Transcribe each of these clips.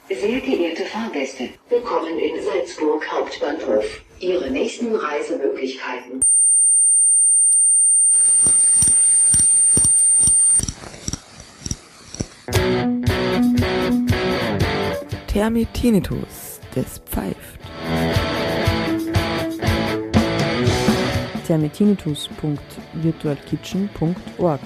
Sehr geehrte Fahrgäste, willkommen in Salzburg Hauptbahnhof. Ihre nächsten Reisemöglichkeiten. Termitinitus, das pfeift. termitinitus.virtualkitchen.org.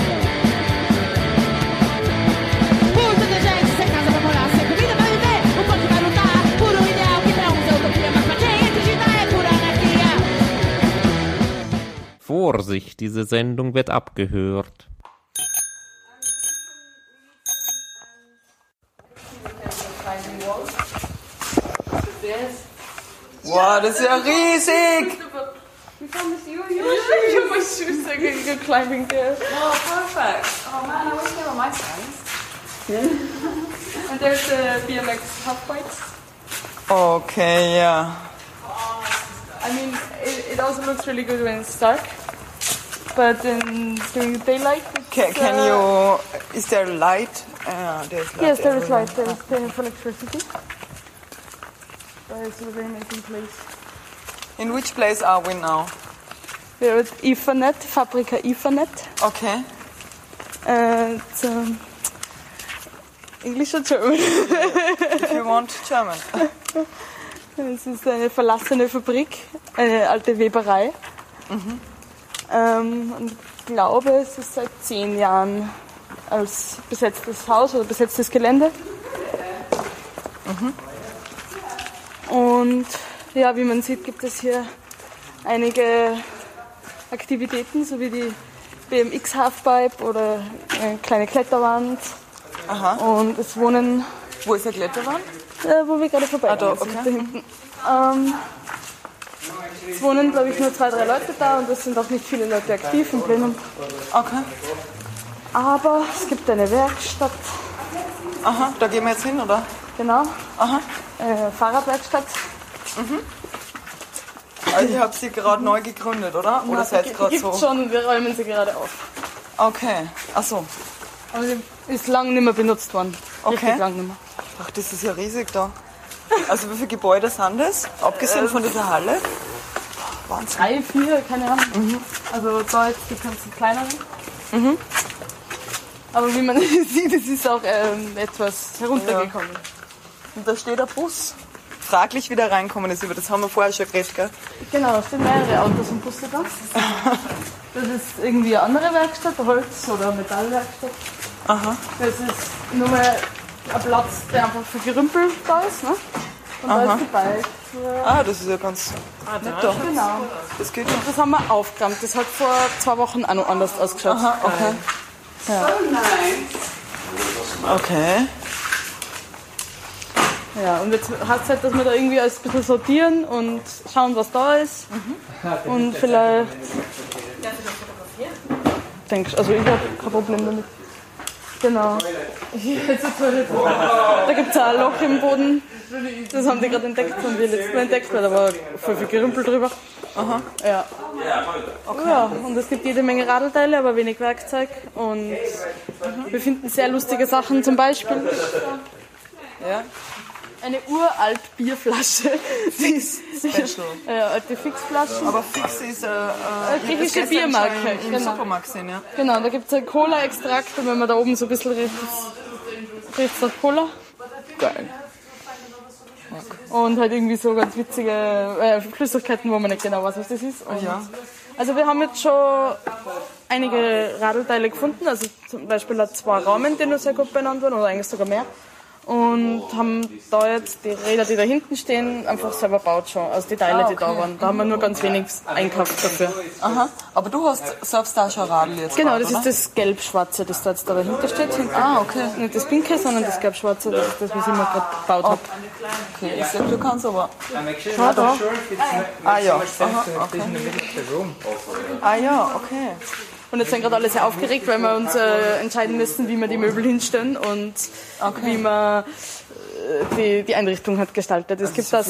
Vorsicht, diese Sendung wird abgehört. Wow, das ist ja riesig! You're my shoes so good, you're climbing there. Oh, perfect. Oh man, I wish they were my size. And there's the BMX half bikes. Okay, yeah. I mean, it also looks really good when it's dark. But during the daylight, Can you... Is there light? There's light. Yes, there is everywhere. light. There is plenty of electricity. But it's a very amazing place. In which place are we now? We're at Ethernet, Fabrika Ethernet. Okay. It's English or German? If you want German. Es ist eine verlassene Fabrik, eine alte Weberei. Und ich glaube, es ist seit 10 Jahren als besetztes Haus oder besetztes Gelände. Und ja, wie man sieht, gibt es hier einige Aktivitäten, so wie die BMX Halfpipe oder eine kleine Kletterwand. Aha. Und es wohnen, Wo ist der Kletterwand? wo wir gerade vorbei da, sind, okay. da hinten. Es wohnen, glaube ich, nur 2, 3 Leute da und es sind auch nicht viele Leute aktiv im Plenum. Okay. Aber es gibt eine Werkstatt, Aha, da gehen wir jetzt hin, oder? genau, Aha. Fahrradwerkstatt. Also ihr habt sie gerade neu gegründet, oder? Oder seid ihr gerade Die gibt's so? schon und wir räumen sie gerade auf. Okay. Ach so. Aber sie ist lange nicht mehr benutzt worden. Okay. Richtig lang nicht mehr. Ach, das ist ja riesig da. Also wie viele Gebäude sind das? Abgesehen von dieser Halle? Wahnsinn. 3, 4, keine Ahnung. Also da jetzt die ganzen kleineren. Aber wie man sieht, es ist auch etwas heruntergekommen. Und da steht ein Bus. Fraglich, wie der reinkommen ist, über das haben wir vorher schon geredet, gell? Genau, da stehen mehrere Autos und Busse da. Das ist irgendwie eine andere Werkstatt, Holz- oder Metallwerkstatt. Aha. Das ist nur mal ein Platz, der einfach für Gerümpel da ist. Ne? Und da ist die Bike. Ah, das ist ja ganz nett da. Genau. Das geht ja. Das haben wir aufgeräumt. Das hat vor 2 Wochen auch noch anders ausgeschaut. Aha, okay. Ja. Okay. Ja, und jetzt heißt es halt, dass wir da irgendwie alles ein bisschen sortieren und schauen, was da ist. Und vielleicht. Also ich habe kein Problem damit. Genau. Da gibt es auch ein Loch im Boden. Das haben die gerade entdeckt, das haben wir letztes Mal entdeckt, weil da war voll viel Gerümpel drüber. Aha. Ja. Okay. Ja, und es gibt jede Menge Radelteile, aber wenig Werkzeug. Und wir finden sehr lustige Sachen, zum Beispiel Ja. eine uralt Bierflasche. Die ist sicher alte Fixflaschen. Aber Fix ist griechische Biermarke, im genau. Supermarkt gesehen, ja. Genau, da gibt es einen Cola-Extrakt und wenn man da oben so ein bisschen riecht es nach Cola. Geil. Und halt irgendwie so ganz witzige Flüssigkeiten, wo man nicht genau weiß, was das ist. Und Ja. Also wir haben jetzt schon einige Radelteile gefunden, also zum Beispiel 2 Rahmen, die noch sehr gut benannt wurden, oder eigentlich sogar mehr. Und haben da jetzt die Räder, die da hinten stehen, einfach selber gebaut schon, also die Teile, die da waren. Da haben wir nur ganz wenig einkauft dafür. Aha. Aber du hast selbst da schon Radl jetzt Genau, gebaut, das ist das Gelb-Schwarze, das da jetzt da dahinter steht. Ah, okay. Nicht das Pinke, sondern das Gelb-Schwarze, das ist das, was ich mir gerade gebaut habe. Okay, ich sag, du kannst aber... Schau da. Ah ja, aha, okay. Ah ja, okay. Und jetzt sind gerade alle sehr aufgeregt, weil wir uns entscheiden müssen, wie wir die Möbel hinstellen und wie man die Einrichtung hat gestaltet. Es gibt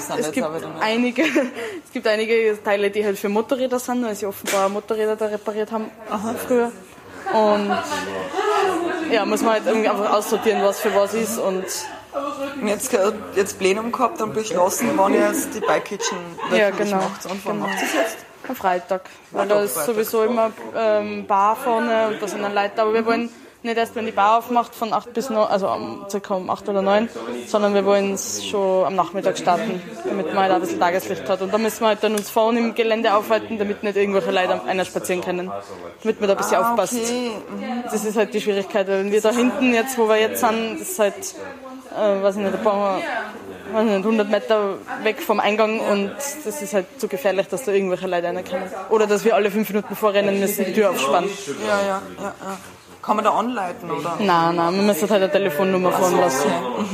einige Teile, die halt für Motorräder sind, weil sie offenbar Motorräder da repariert haben früher. Und ja, muss man halt irgendwie einfach aussortieren, was für was ist. Und Und jetzt Plenum gehabt und beschlossen, wann ihr jetzt die Bike Kitchen Ja, wirklich genau. macht. Und wann macht ihr es jetzt? Am Freitag. Weil da ist sowieso immer Bar vorne und da sind dann Leute. Aber wir wollen nicht erst, wenn die Bar aufmacht, von 8 bis 9, also circa um 8 oder 9, sondern wir wollen es schon am Nachmittag starten, damit man halt auch ein bisschen Tageslicht hat. Und da müssen wir halt dann uns vorne im Gelände aufhalten, damit nicht irgendwelche Leute einer spazieren können. Damit man da ein bisschen aufpasst. Okay. Das ist halt die Schwierigkeit, weil wir da hinten jetzt, wo wir jetzt sind, das ist halt, weiß ich nicht, ein paar 100 Meter weg vom Eingang und das ist halt zu gefährlich, dass da irgendwelche Leute rein können. Oder dass wir alle 5 Minuten vorrennen müssen, die Tür aufspannen. Ja. Kann man da anleiten, oder? Nein, wir müssen halt eine Telefonnummer fahren lassen.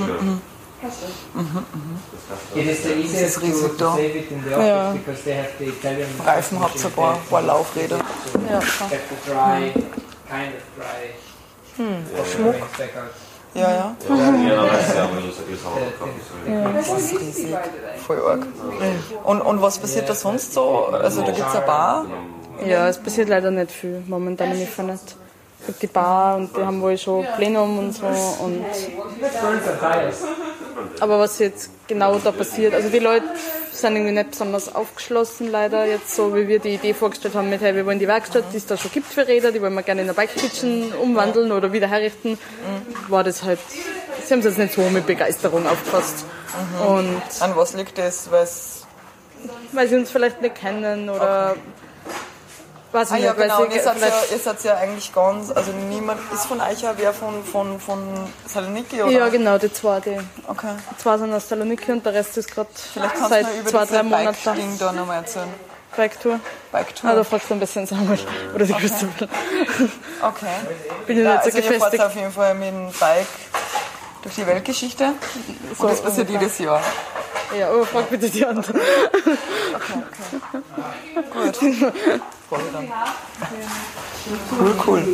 Das ist riesig da. Ja. Reifen habt ihr ein paar Laufräder. Ja, schon. Schmuck. Ja. Das ist riesig. Voll arg. Und was passiert da sonst so? Also da gibt's eine Bar. Ja, es passiert leider nicht viel momentan im Internet. Es gibt die Bar und die haben wohl schon Plenum und so. Aber was jetzt genau da passiert, also die Leute sind irgendwie nicht besonders aufgeschlossen leider jetzt so, wie wir die Idee vorgestellt haben mit, hey, wir wollen die Werkstatt, die es da schon gibt für Räder, die wollen wir gerne in eine Bike Kitchen umwandeln oder wieder herrichten. War das halt, sie haben es jetzt nicht so mit Begeisterung aufgefasst. Und An was liegt das? weil sie uns vielleicht nicht kennen oder weiß ich Ja, nicht, weil genau. Und sie ihr seid ja eigentlich ganz, also niemand ist von euch ja wer von Saloniki, oder? ja, genau, die zwei, die Okay. zwei sind aus Saloniki und der Rest ist gerade Vielleicht kannst seit du mir über 2-3 Monaten Bike-Ding da nochmal erzählen. Bike-Tour. Bike-Tour. Ah, da fragst du ein bisschen Samuel oder die Christopher. Okay. Bin ich Ja, nicht so also ihr fahrt gefestigt. auf jeden Fall mit dem Bike durch die Weltgeschichte. Und das passiert jedes Jahr. Ja, aber frag bitte die anderen. Gut. Voll dann. Cool.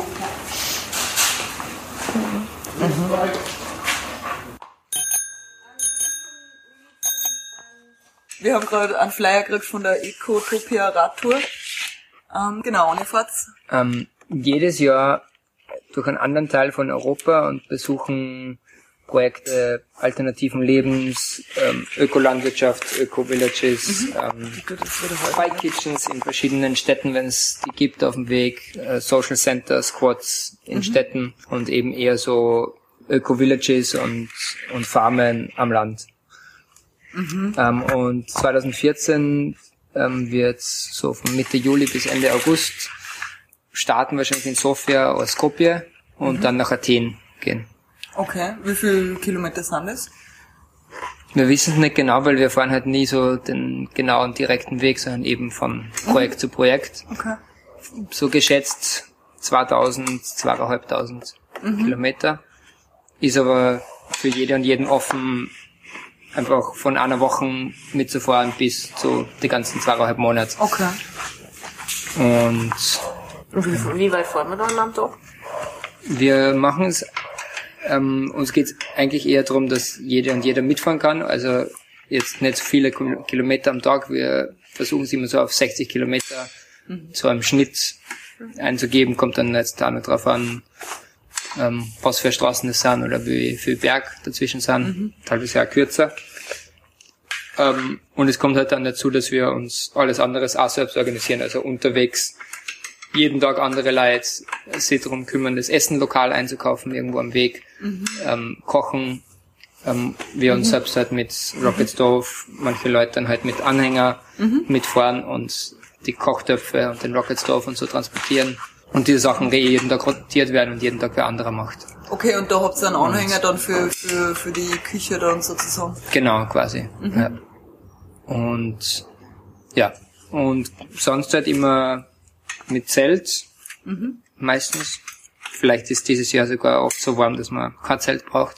Wir haben gerade einen Flyer gekriegt von der Ecotopia Radtour. Genau, und ihr fahrt Jedes Jahr durch einen anderen Teil von Europa und besuchen Projekte alternativen Lebens, Ökolandwirtschaft, Öko-Villages, Bike Kitchens in verschiedenen Städten, wenn es die gibt auf dem Weg, Social Center, Squats in Städten und eben eher so Öko-Villages und Farmen am Land. Und 2014 wird so von Mitte Juli bis Ende August starten wahrscheinlich in Sofia oder Skopje und dann nach Athen gehen. Okay, wie viele Kilometer sind das? Wir wissen es nicht genau, weil wir fahren halt nie so den genauen direkten Weg, sondern eben von Projekt zu Projekt. Okay. So geschätzt 2.500 Kilometer. Ist aber für jede und jeden offen, einfach von einer Woche mitzufahren bis zu die ganzen 2,5 Monate. Okay. Und Wie weit fahren wir dann am Tag? wir machen es, uns geht es eigentlich eher darum, dass jede und jeder mitfahren kann. Also jetzt nicht so viele Kilometer am Tag. Wir versuchen es immer so auf 60 Kilometer so im Schnitt einzugeben. Kommt dann jetzt da noch drauf an, was für Straßen es sind oder wie viel Berg dazwischen sind. Teilweise auch kürzer. Und es kommt halt dann dazu, dass wir uns alles anderes auch selbst organisieren. Also unterwegs jeden Tag andere Leute sich darum kümmern, das Essen lokal einzukaufen, irgendwo am Weg, kochen. Wir uns selbst halt mit Rocket Stove, manche Leute dann halt mit Anhänger mitfahren und die Kochtöpfe und den Rocket Stove und so transportieren. Und diese Sachen jeden Tag rotiert werden und jeden Tag wer anderer macht. Okay, und da habt ihr einen Anhänger dann für die Küche dann sozusagen? Genau, quasi. Ja. Und ja, und sonst halt immer mit Zelt, meistens. Vielleicht ist dieses Jahr sogar oft so warm, dass man kein Zelt braucht.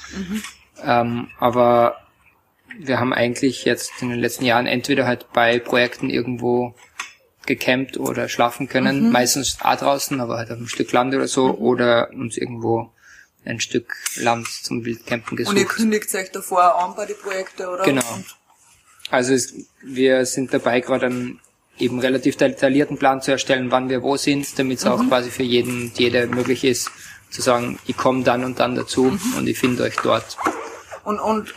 Aber wir haben eigentlich jetzt in den letzten Jahren entweder halt bei Projekten irgendwo gecampt oder schlafen können, meistens auch draußen, aber halt auf einem Stück Land oder so, oder uns irgendwo ein Stück Land zum Wildcampen gesucht. Und ihr kündigt euch davor an bei den Projekten, oder? Genau. Also wir sind dabei, gerade einen eben relativ detaillierten Plan zu erstellen, wann wir wo sind, damit es auch quasi für jeden und jede möglich ist, zu sagen, ich komme dann und dann dazu und ich finde euch dort. Und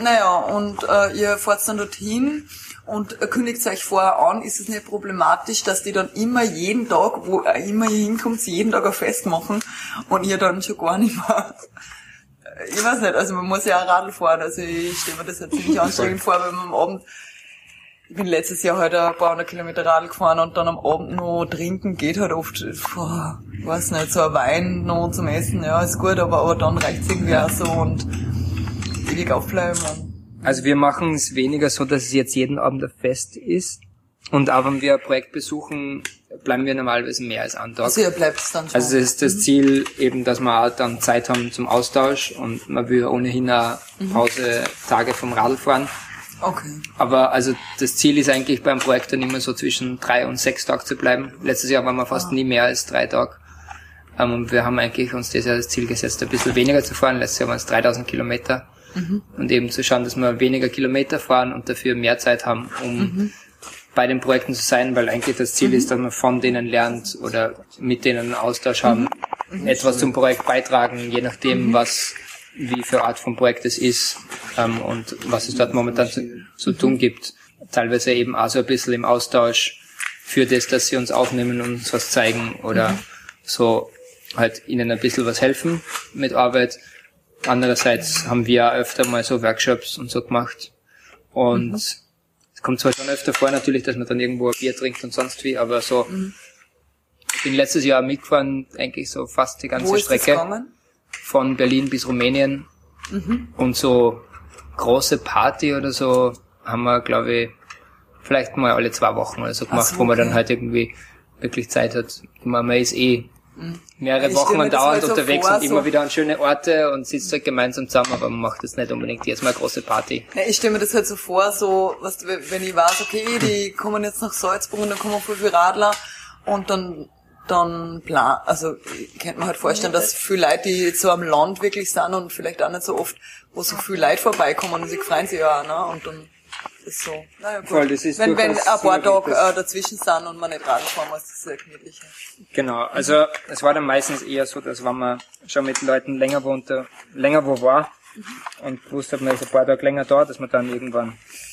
ihr fahrt dann dorthin und kündigt euch vorher an, ist es nicht problematisch, dass die dann immer jeden Tag, wo immer ihr hinkommt, jeden Tag ein Fest machen und ihr dann schon gar nicht mehr, ich weiß nicht, also man muss ja auch Radl fahren, also ich stelle mir das jetzt ziemlich anstrengend vor, wenn man am Abend, ich bin letztes Jahr halt ein paar hundert Kilometer Radl gefahren und dann am Abend noch trinken geht halt oft, weiß nicht, so ein Wein noch zum Essen, ja, ist gut, aber dann reicht's irgendwie auch so und ewig aufbleiben. Also wir machen es weniger so, dass es jetzt jeden Abend ein Fest ist. Und auch wenn wir ein Projekt besuchen, bleiben wir normalerweise mehr als einen Tag. Also ihr bleibt es dann schon. Also es ist das Ziel eben, dass wir auch dann Zeit haben zum Austausch und man will ohnehin auch Pause-Tage vom Radlfahren. Okay. Aber also das Ziel ist eigentlich beim Projekt dann immer so zwischen 3 und 6 Tagen zu bleiben. Letztes Jahr waren wir fast nie mehr als 3 Tage. Und wir haben eigentlich uns das Jahr das Ziel gesetzt, ein bisschen weniger zu fahren. Letztes Jahr waren es 3000 Kilometer. Und eben zu schauen, dass wir weniger Kilometer fahren und dafür mehr Zeit haben, um bei den Projekten zu sein, weil eigentlich das Ziel ist, dass man von denen lernt oder mit denen einen Austausch haben, etwas zum Projekt beitragen, je nachdem, wie für Art von Projekt es ist und was es dort momentan zu tun gibt. Teilweise eben auch so ein bisschen im Austausch für das, dass sie uns aufnehmen und uns was zeigen oder so halt ihnen ein bisschen was helfen mit Arbeit. Andererseits haben wir auch öfter mal so Workshops und so gemacht. Und es kommt zwar schon öfter vor natürlich, dass man dann irgendwo ein Bier trinkt und sonst wie, aber so, ich bin letztes Jahr mitgefahren, eigentlich so fast die ganze Strecke. Von Berlin bis Rumänien. Und so große Party oder so haben wir, glaube ich, vielleicht mal alle 2 Wochen oder so gemacht, wo man dann halt irgendwie wirklich Zeit hat. Man ist mehrere Wochen andauernd unterwegs und immer wieder an schöne Orte und sitzt halt gemeinsam zusammen, aber man macht jetzt nicht unbedingt jetzt mal eine große Party. Ja, ich stelle mir das halt so vor, so, weißt du, wenn ich weiß, okay, die kommen jetzt nach Salzburg und dann kommen voll viele Radler und dann also ich könnte mir halt vorstellen, dass viele Leute, die jetzt so am Land wirklich sind und vielleicht auch nicht so oft, wo so viele Leute vorbeikommen und sich freuen sich ja auch, ne? Und dann ist so, naja gut. Voll, das ist wenn ein paar Tage dazwischen sind und man nicht Radl fahren muss, das ist sehr gemütlich. Genau, also es war dann meistens eher so, dass wenn man schon mit Leuten länger wo war und gewusst hat, man ist ein paar Tage länger da, dass man dann irgendwann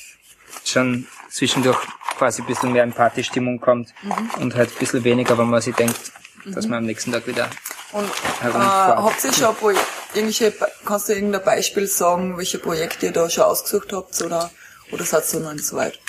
schon zwischendurch quasi ein bisschen mehr in Partystimmung kommt und halt ein bisschen weniger, wenn man sich denkt, dass man am nächsten Tag wieder herumfährt. Habt ihr schon kannst du irgendein Beispiel sagen, welche Projekte ihr da schon ausgesucht habt oder seid ihr noch nicht so weit?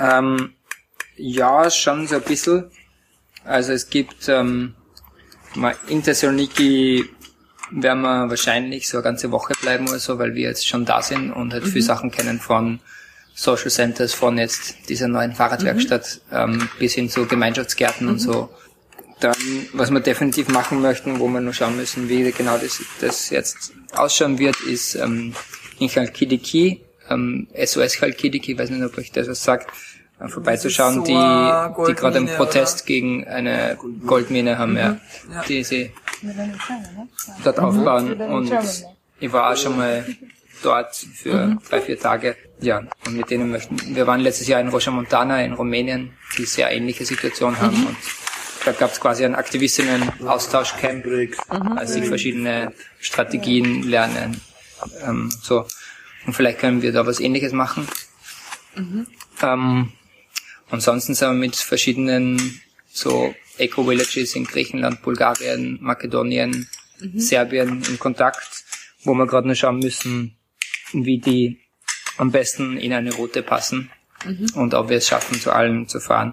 Ja, schon so ein bisschen. Also es gibt in Thessaloniki werden wir wahrscheinlich so eine ganze Woche bleiben oder so, weil wir jetzt schon da sind und halt viele Sachen kennen von Social Centers, von jetzt dieser neuen Fahrradwerkstatt bis hin zu Gemeinschaftsgärten und so. Dann, was wir definitiv machen möchten, wo wir nur schauen müssen, wie genau das jetzt ausschauen wird, ist in Chalkidiki, SOS Chalkidiki, weiß nicht, ob euch das was sagt, vorbeizuschauen, die gerade einen Protest gegen eine Goldmine haben, die sie dort aufbauen. Und ich war auch schon mal dort für 3-4 Tage. Ja, und mit denen wir waren letztes Jahr in Roșia-Montana in Rumänien, die sehr ähnliche Situation haben. Und da gab es quasi ein Aktivistinnen-Austauschcamp, also sich verschiedene Strategien lernen. So. Und vielleicht können wir da was Ähnliches machen. Ansonsten sind wir mit verschiedenen so Eco-Villages in Griechenland, Bulgarien, Makedonien, Serbien in Kontakt, wo wir gerade nur schauen müssen, wie die am besten in eine Route passen und ob wir es schaffen, zu allen zu fahren.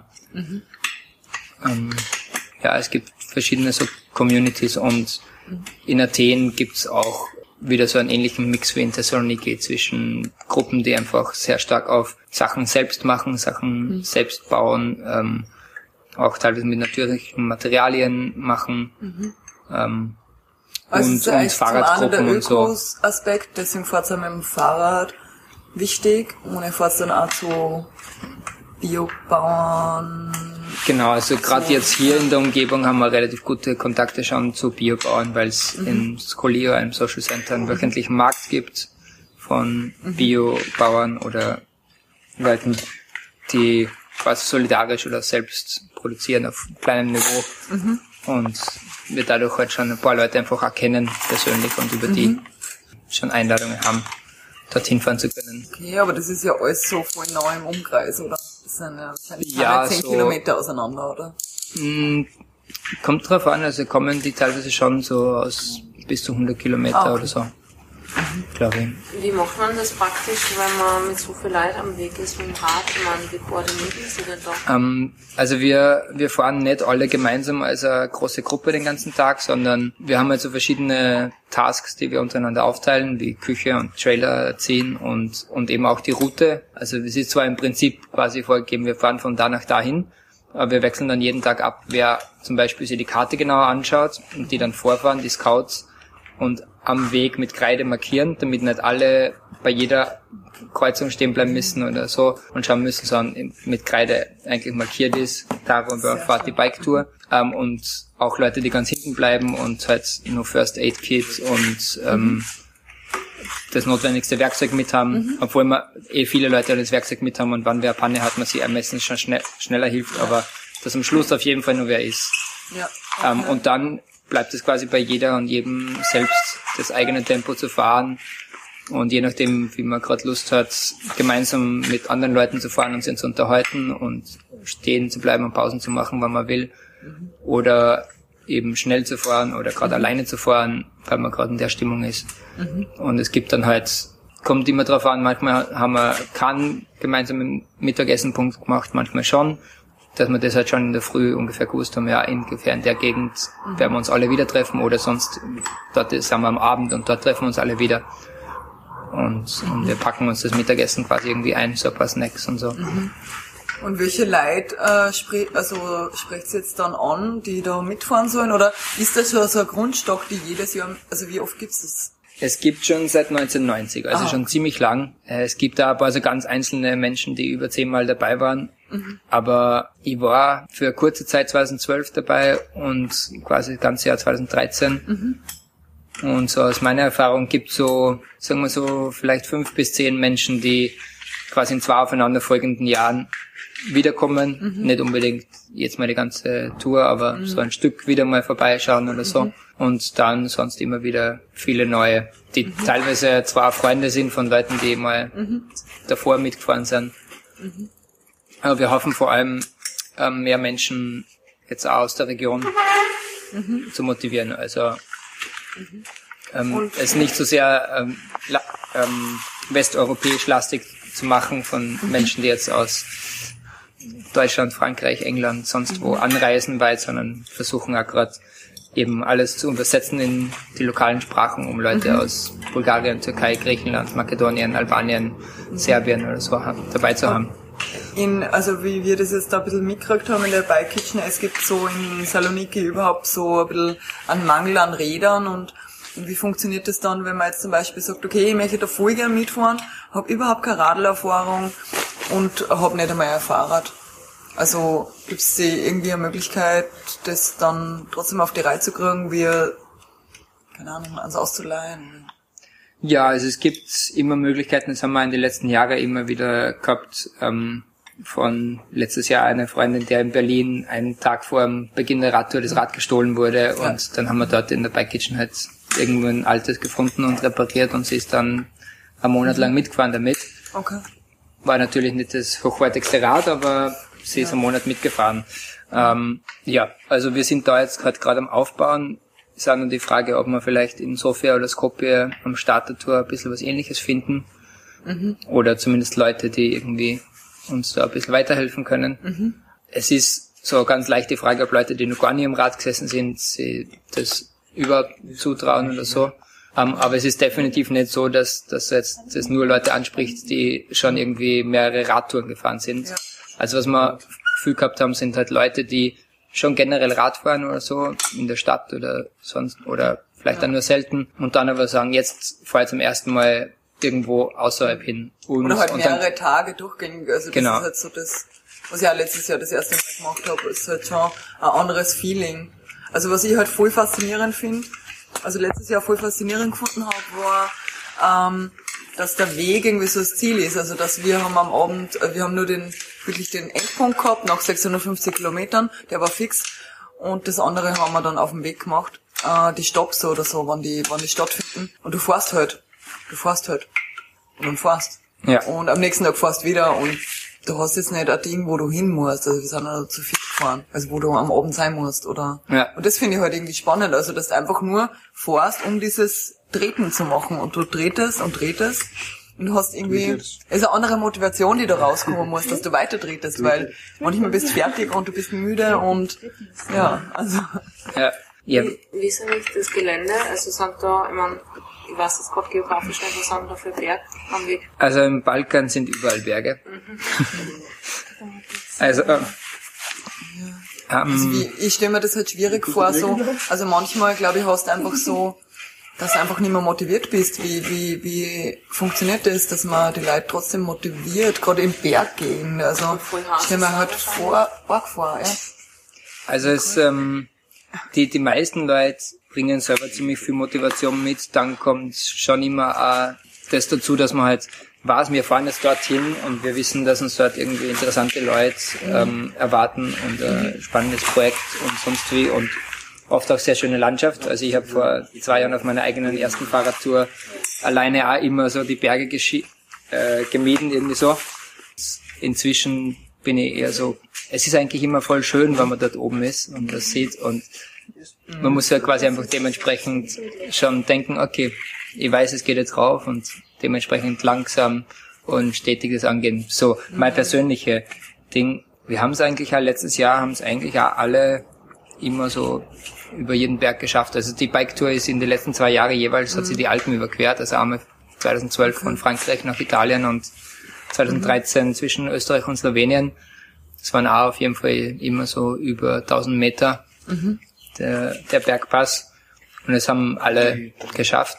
Ja, es gibt verschiedene so Communities und in Athen gibt's auch wieder so einen ähnlichen Mix wie in Thessaloniki zwischen Gruppen, die einfach sehr stark auf Sachen selbst machen, Sachen selbst bauen, auch teilweise mit natürlichen Materialien machen, also und Fahrradgruppen und so. Das ist der Öko-Aspekt, deswegen fahrt ihr mit dem Fahrrad wichtig und ihr fahrt dann auch zu Biobauern. Genau, also gerade jetzt hier in der Umgebung haben wir relativ gute Kontakte schon zu Biobauern, weil es in Skolio, einem Social Center, einen wöchentlichen Markt gibt von Biobauern oder Leuten, die quasi solidarisch oder selbst produzieren auf kleinem Niveau. Und wir dadurch halt schon ein paar Leute einfach erkennen persönlich und über die schon Einladungen haben. dorthin fahren zu können. Okay, aber das ist ja alles so voll nah im Umkreis, oder? Das sind ja wahrscheinlich Ja, 10 so Kilometer auseinander, oder? Kommt drauf an, also kommen die teilweise schon so aus bis zu 100 Kilometer okay. oder so, glaube ich. Wie macht man das praktisch, wenn man mit so viel Leuten am Weg ist mit dem Rad? Ich meine, wie koordiniert ist ihr denn da? Also wir fahren nicht alle gemeinsam als eine große Gruppe den ganzen Tag, sondern wir haben halt so verschiedene Tasks, die wir untereinander aufteilen, wie Küche und Trailer ziehen und eben auch die Route. Also es ist zwar im Prinzip quasi vorgegeben, wir fahren von da nach dahin, aber wir wechseln dann jeden Tag ab, wer zum Beispiel sich die Karte genauer anschaut und die dann vorfahren, die Scouts, und am Weg mit Kreide markieren, damit nicht alle bei jeder Kreuzung stehen bleiben müssen oder so und schauen müssen, sondern mit Kreide eigentlich markiert ist, da wo wir fahrt die Bike-Tour, und auch Leute, die ganz hinten bleiben und halt nur First Aid Kit und das notwendigste Werkzeug mit haben, obwohl wir viele Leute das Werkzeug mit haben und wann wer Panne hat, man sich ermessen schon schneller hilft, aber dass am Schluss auf jeden Fall nur wer ist. Ja. Okay. Und dann bleibt es quasi bei jeder und jedem selbst das eigene Tempo zu fahren und je nachdem, wie man gerade Lust hat, gemeinsam mit anderen Leuten zu fahren und sich zu unterhalten und stehen zu bleiben und Pausen zu machen, wann man will, oder eben schnell zu fahren oder gerade alleine zu fahren, weil man gerade in der Stimmung ist. Und es gibt dann halt, kommt immer drauf an, manchmal haben wir keinen gemeinsamen Mittagessenpunkt gemacht, manchmal schon, dass wir das halt schon in der Früh ungefähr gewusst haben, ja, ungefähr in der Gegend werden wir uns alle wieder treffen oder sonst, dort sind wir am Abend und dort treffen wir uns alle wieder. Und wir packen uns das Mittagessen quasi irgendwie ein, so ein paar Snacks und so. Und welche Leute sprecht ihr jetzt dann an, die da mitfahren sollen? Oder ist das schon so ein Grundstock, die jedes Jahr, also wie oft gibt's das? Es gibt schon seit 1990, also schon ziemlich lang. Es gibt da aber so ganz einzelne Menschen, die über 10 Mal dabei waren. Aber ich war für kurze Zeit 2012 dabei und quasi das ganze Jahr 2013. Und so aus meiner Erfahrung gibt es so, sagen wir so, vielleicht 5 bis 10 Menschen, die quasi in 2 aufeinanderfolgenden Jahren wiederkommen. Nicht unbedingt jetzt mal die ganze Tour, aber so ein Stück wieder mal vorbeischauen oder so. Und dann sonst immer wieder viele neue, die teilweise zwar Freunde sind von Leuten, die mal davor mitgefahren sind. Aber wir hoffen vor allem, mehr Menschen jetzt auch aus der Region zu motivieren. Also es nicht so sehr westeuropäisch lastig zu machen von Menschen, die jetzt aus Deutschland, Frankreich, England, sonst wo anreisen weit, sondern versuchen auch gerade eben alles zu übersetzen in die lokalen Sprachen, um Leute aus Bulgarien, Türkei, Griechenland, Makedonien, Albanien, Serbien oder so dabei zu haben. Also wie wir das jetzt da ein bisschen mitgekriegt haben in der Bike Kitchen, es gibt so in Saloniki überhaupt so ein bisschen einen Mangel an Rädern und wie funktioniert das dann, wenn man jetzt zum Beispiel sagt, okay, ich möchte da voll gerne mitfahren, habe überhaupt keine Radlerfahrung und habe nicht einmal ein Fahrrad. Also gibt es irgendwie eine Möglichkeit, das dann trotzdem auf die Reihe zu kriegen, wie, keine Ahnung, ans auszuleihen? Ja, also es gibt immer Möglichkeiten, das haben wir in den letzten Jahren immer wieder gehabt, von letztes Jahr eine Freundin, der in Berlin einen Tag vor dem Beginn der Radtour das Rad gestohlen wurde und dann haben wir dort in der Bike Kitchen halt irgendwo ein altes gefunden und repariert und sie ist dann einen Monat lang mitgefahren damit. Okay. War natürlich nicht das hochwertigste Rad, aber sie ist einen Monat mitgefahren. Also wir sind da jetzt halt gerade am Aufbauen. Ist auch nur die Frage, ob wir vielleicht in Sofia oder Skopje am Start der Tour ein bisschen was Ähnliches finden. Oder zumindest Leute, die irgendwie uns da ein bisschen weiterhelfen können. Es ist so ganz leicht die Frage, ob Leute, die noch gar nie am Rad gesessen sind, sie das überhaupt zutrauen oder so. Aber es ist definitiv nicht so, dass jetzt das nur Leute anspricht, die schon irgendwie mehrere Radtouren gefahren sind. Ja. Also was wir viel gehabt haben, sind halt Leute, die schon generell Rad fahren oder so, in der Stadt oder sonst, oder vielleicht dann nur selten, und dann aber sagen, jetzt fahr ich zum ersten Mal irgendwo außerhalb hin. Oder halt mehrere Tage durchgängig, also das ist halt so das, was ich auch letztes Jahr das erste Mal gemacht habe, ist halt schon ein anderes Feeling. Also was ich halt voll faszinierend finde, also letztes Jahr voll faszinierend gefunden habe, war, dass der Weg irgendwie so das Ziel ist. Also dass wir haben am Abend, wir haben nur wirklich den Endpunkt gehabt, nach 650 Kilometern, der war fix. Und das andere haben wir dann auf dem Weg gemacht, die Stopps oder so, wann die stattfinden. Und du fährst halt. und dann fährst. Ja. Und am nächsten Tag fährst wieder und du hast jetzt nicht ein Ding, wo du hin musst. Also wir sind ja zu viel gefahren. Also wo du am Abend sein musst, oder? Ja. Und das finde ich halt irgendwie spannend. Also dass du einfach nur fährst, um dieses Treten zu machen. Und du tretest und tretest. Und du hast irgendwie, es ist eine andere Motivation, die da rauskommen muss, dass du weiter tretest, weil manchmal bist du fertig und du bist müde und, ja, also. Ja. Wie ist eigentlich das Gelände? Also sind da, ich weiß das gerade geografisch nicht, was sind da für Berge am Weg? Also im Balkan sind überall Berge. Also ich stelle mir das halt schwierig vor, so, also manchmal, glaube ich, hast du einfach so, dass du einfach nicht mehr motiviert bist. Wie funktioniert das, dass man die Leute trotzdem motiviert, gerade im Berg gehen? Also, ich stelle mir halt arg vor, ja. Also die meisten Leute bringen selber ziemlich viel Motivation mit, dann kommt schon immer auch das dazu, dass man halt weiß, wir fahren jetzt dorthin und wir wissen, dass uns dort irgendwie interessante Leute erwarten und ein spannendes Projekt und sonst wie und oft auch sehr schöne Landschaft. Also ich habe vor 2 Jahren auf meiner eigenen ersten Fahrradtour alleine auch immer so die Berge gemieden, irgendwie so. Inzwischen bin ich eher so, es ist eigentlich immer voll schön, wenn man dort oben ist und das sieht und man muss ja quasi einfach dementsprechend schon denken, okay, ich weiß, es geht jetzt rauf und dementsprechend langsam und stetiges Angehen. So, mein persönliche Ding. Wir haben es eigentlich auch letztes Jahr, haben es eigentlich auch alle immer so über jeden Berg geschafft. Also die Bike-Tour ist in den letzten 2 Jahren jeweils, hat sie die Alpen überquert, also einmal 2012 von Frankreich nach Italien und 2013 zwischen Österreich und Slowenien. Das waren auch auf jeden Fall immer so über 1000 Meter der Bergpass. Und das haben alle geschafft.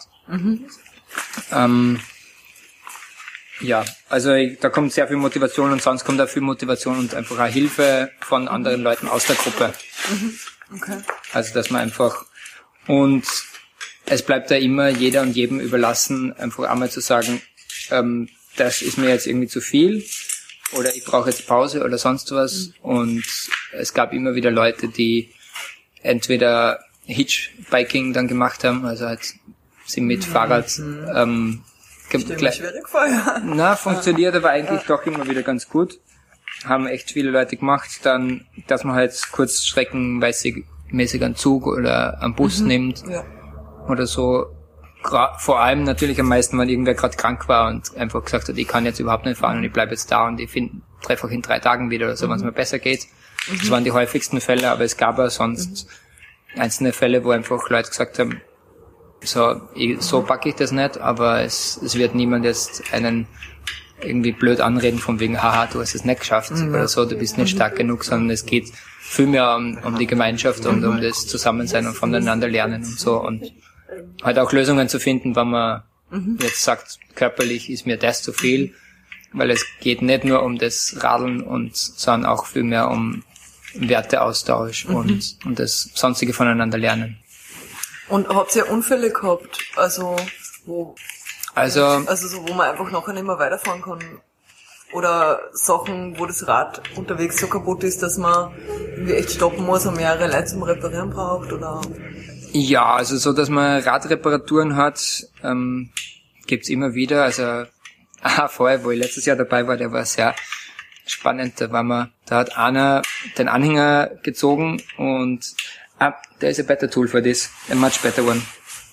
Ja, also da kommt sehr viel Motivation und sonst kommt auch viel Motivation und einfach auch Hilfe von anderen Leuten aus der Gruppe. Okay. Also dass man einfach, und es bleibt da immer jeder und jedem überlassen, einfach einmal zu sagen, das ist mir jetzt irgendwie zu viel oder ich brauche jetzt Pause oder sonst was. Und es gab immer wieder Leute, die entweder Hitchbiking dann gemacht haben, also halt sie mit Fahrrad Schwierig vor, ja. Na, funktioniert aber eigentlich doch immer wieder ganz gut. Haben echt viele Leute gemacht. Dann, dass man halt kurz streckenmäßig einen Zug oder einen Bus nimmt oder so. Vor allem natürlich am meisten, wenn irgendwer gerade krank war und einfach gesagt hat, ich kann jetzt überhaupt nicht fahren und ich bleibe jetzt da und ich treffe auch in 3 Tagen wieder oder so, wenn es mir besser geht. Das waren die häufigsten Fälle, aber es gab auch sonst einzelne Fälle, wo einfach Leute gesagt haben, so packe ich das nicht, aber es wird niemand jetzt einen irgendwie blöd anreden von wegen, haha, du hast es nicht geschafft oder so, du bist nicht stark genug, sondern es geht viel mehr um die Gemeinschaft und um das Zusammensein und voneinander lernen und so und halt auch Lösungen zu finden, wenn man jetzt sagt, körperlich ist mir das zu viel, weil es geht nicht nur um das Radeln sondern auch viel mehr um Werteaustausch und das sonstige voneinander lernen. Und habt ihr Unfälle gehabt? Also so, wo man einfach nachher nicht mehr weiterfahren kann? Oder Sachen, wo das Rad unterwegs so kaputt ist, dass man irgendwie echt stoppen muss und mehrere Leute zum Reparieren braucht, oder? Ja, also so, dass man Radreparaturen hat, gibt's immer wieder. Also, vorher, wo ich letztes Jahr dabei war, der war sehr spannend. Da hat einer den Anhänger gezogen und there is a better tool for this, a much better one.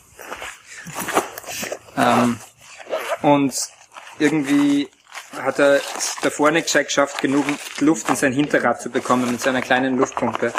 Und irgendwie hat er es davor nicht geschafft, genug Luft in sein Hinterrad zu bekommen mit seiner kleinen Luftpumpe.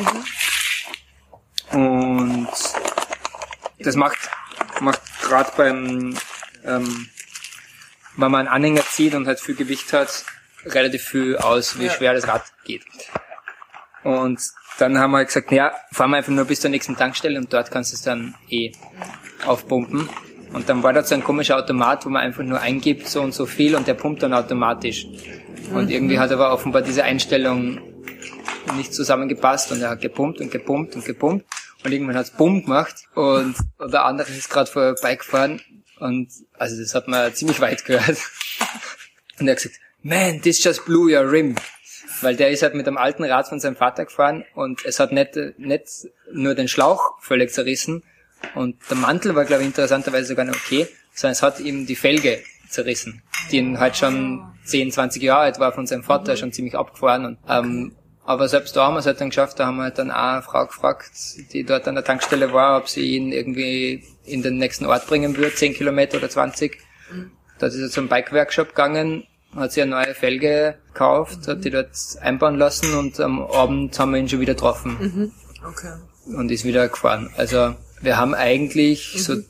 Und das macht gerade beim, wenn man einen Anhänger zieht und halt viel Gewicht hat, relativ viel aus, wie schwer das Rad geht. Und dann haben wir halt gesagt, fahren wir einfach nur bis zur nächsten Tankstelle und dort kannst du es dann aufpumpen. Und dann war da so ein komischer Automat, wo man einfach nur eingibt, so und so viel und der pumpt dann automatisch. Und irgendwie hat aber offenbar diese Einstellung nicht zusammengepasst und er hat gepumpt und gepumpt und gepumpt und irgendwann hat es Bumm gemacht und der andere ist gerade vorbeigefahren und also das hat man ziemlich weit gehört. Und er hat gesagt, man, this just blew your rim. Weil der ist halt mit einem alten Rad von seinem Vater gefahren und es hat nicht nur den Schlauch völlig zerrissen und der Mantel war, glaube ich, interessanterweise sogar noch okay, sondern es hat ihm die Felge zerrissen. Die halt schon 10, 20 Jahre alt war von seinem Vater, schon ziemlich abgefahren. Und, aber selbst da haben wir es halt dann geschafft, da haben wir halt dann auch eine Frau gefragt, die dort an der Tankstelle war, ob sie ihn irgendwie in den nächsten Ort bringen würde, 10 Kilometer oder 20. Dort ist er zum Bike-Workshop gegangen, hat sich eine neue Felge gekauft, hat die dort einbauen lassen und am Abend haben wir ihn schon wieder getroffen. Okay. Und ist wieder gefahren. Also wir haben eigentlich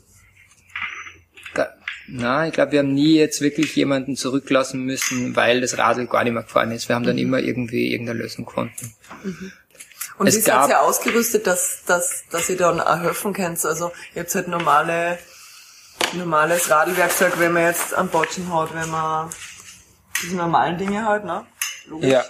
ich glaube, wir haben nie jetzt wirklich jemanden zurücklassen müssen, weil das Radl gar nicht mehr gefahren ist. Wir haben dann immer irgendwie irgendeine Lösung gefunden. Und wie seid ihr ausgerüstet, dass ihr dann auch helfen könnt? Also ihr habt halt normales Radlwerkzeug, wenn man jetzt einen Botschen hat, wenn man diese normalen Dinge halt, ne? Logisch. Ja.